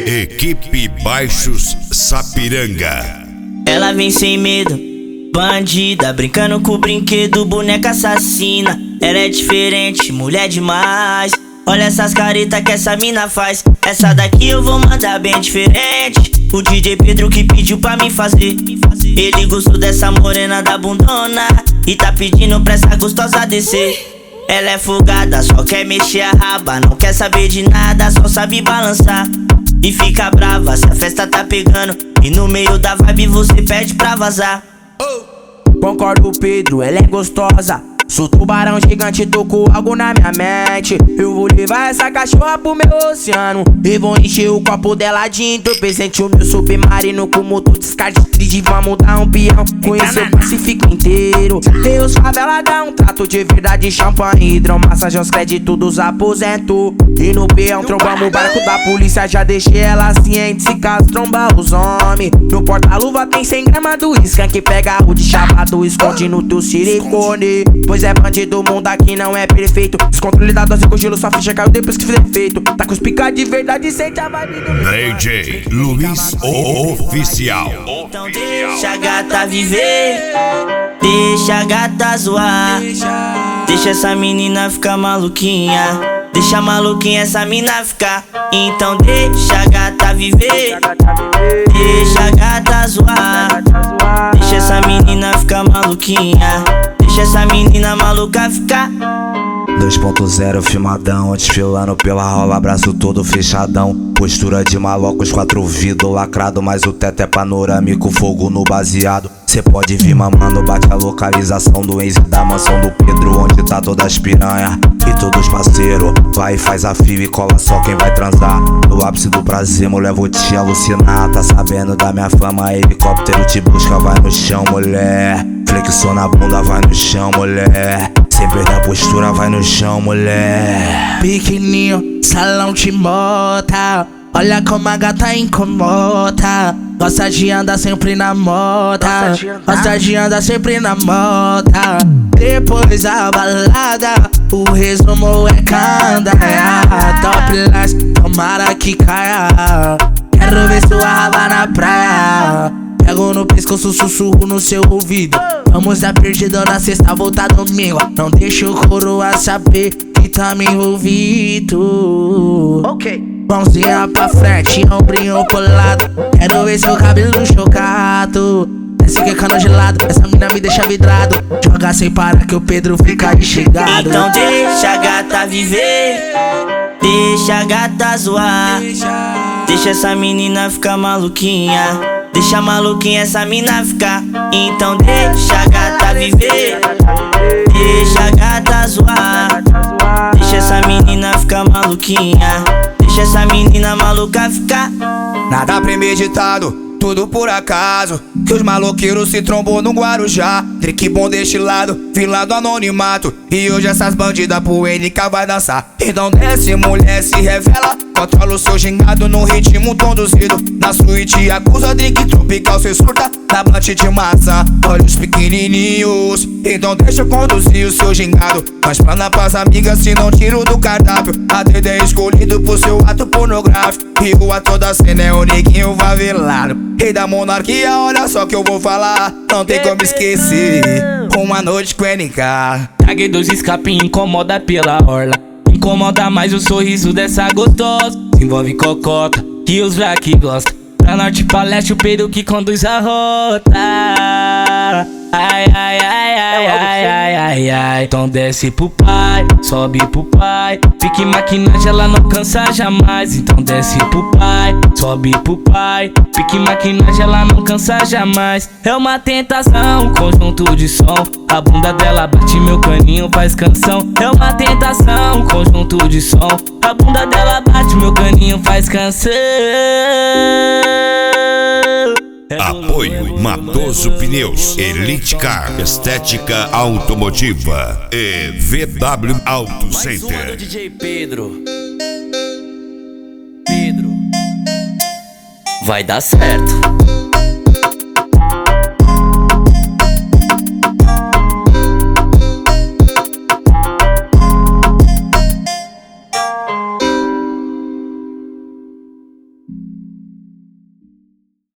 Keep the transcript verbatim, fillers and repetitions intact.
Equipe Baixos Sapiranga. Ela vem sem medo, bandida, brincando com o brinquedo, boneca assassina. Ela é diferente, mulher demais. Olha essas caretas que essa mina faz. Essa daqui eu vou mandar bem diferente. O D J Pedro que pediu pra mim fazer. Ele gostou dessa morena da bundona e tá pedindo pra essa gostosa descer. Ela é folgada, só quer mexer a raba, não quer saber de nada, só sabe balançar. E fica brava se a festa tá pegando e no meio da vibe você pede pra vazar. Concordo, Pedro, ela é gostosa. Sou tubarão gigante, tô com algo na minha mente. Eu vou levar essa cachorra pro meu oceano e vou encher o copo dela de entorpecente. O meu submarino com motor descarte trid. Vamos dar um peão, conhecer o Pacífico inteiro. Deus favela dá um trato de verdade, champanhe, hidromassagem, os créditos dos aposentos. E no peão trombamos o barco da polícia, já deixei ela ciente se caso trombar os homens. No porta-luva tem cem gramas do isca que pega o de chapado, esconde no teu silicone. Pois é, bandido, o mundo aqui não é perfeito. Descontrole da dose com gelo, sua ficha caiu depois que fizer feito. Tá com os pica de verdade, sente a vibe do D J Luiz Oficial. Então deixa a gata viver, deixa a gata zoar, deixa essa menina ficar maluquinha, deixa maluquinha essa mina ficar. Então deixa a gata viver, deixa a gata zoar, deixa essa menina ficar maluquinha, deixa essa menina maluca ficar. dois ponto zero filmadão, desfilando pela rola, braço todo fechadão. Postura de malocos, quatro vidros lacrado, mas o teto é panorâmico, fogo no baseado. Cê pode vir mamando, bate a localização do Enzo da mansão do Pedro, onde tá todas as piranha e todos parceiro. Vai e faz a fio e cola só quem vai transar. No ápice do prazer, mulher, vou te alucinar. Tá sabendo da minha fama, helicóptero te busca, vai no chão, mulher. Flexiona a bunda, vai no chão, mulher. Sem perder a postura, vai no chão, mulher. Pequenininho, salão te bota. Olha como a gata incomoda. Gosta de andar sempre na moda, gosta de andar sempre na moda. Depois da balada, o resumo é candaia. Topless, tomara que caia. Quero ver sua raba na praia. Pego no pescoço, sussurro no seu ouvido. Vamos dar perdido na sexta, volta domingo. Não deixa o coroa saber que tá me envolvido. Ok. Mãozinha pra frente, ombrinho pro lado. Quero ver seu cabelo chocado. Desce quicando gelado, essa mina me deixa vidrado. Joga sem parar que o Pedro fica enxergado. Então deixa a gata viver, deixa a gata zoar, deixa essa menina ficar maluquinha, deixa maluquinha essa mina ficar. Então deixa a gata viver, deixa a gata zoar, deixa essa menina ficar maluquinha, deixa essa menina maluca ficar. Nada premeditado, tudo por acaso, que os maloqueiros se trombou no Guarujá. Drink bom destilado, vila do anonimato, e hoje essas bandidas pro N K vai dançar. Então desce, mulher, se revela, controla o seu gingado no ritmo conduzido. Na suíte acusa, drink tropical, cê surta na blunt de maçã, olhos pequenininhos. Então deixa eu conduzir o seu gingado, mas plana pras amigas se não tiro do cardápio. A dedo é escolhido pro seu ato pornográfico, e o ator da cena é o neguinho favelado. Rei da monarquia, olha só que eu vou falar, não tem como esquecer uma noite com N K. Traguei dois escapinhos, incomoda pela orla. Incomoda mais o sorriso dessa gostosa. Se envolve cocota, que os black gostam. Pra norte e pra leste, o Pedro que conduz a rota. Ai, ai, ai, ai, ai, ai, ai, ai. Então desce pro pai, sobe pro pai. Fique maquinagem, ela não cansa jamais. Então desce pro pai, sobe pro pai. Fique maquinagem, ela não cansa jamais. É uma tentação, um conjunto de som. A bunda dela bate, meu caninho faz canção. É uma tentação, um conjunto de som. A bunda dela bate, meu caninho faz canção. Apoio Matoso Pneus, Elite Car, Estética Automotiva e V W Auto Center. D J Pedro. Pedro. Vai dar certo.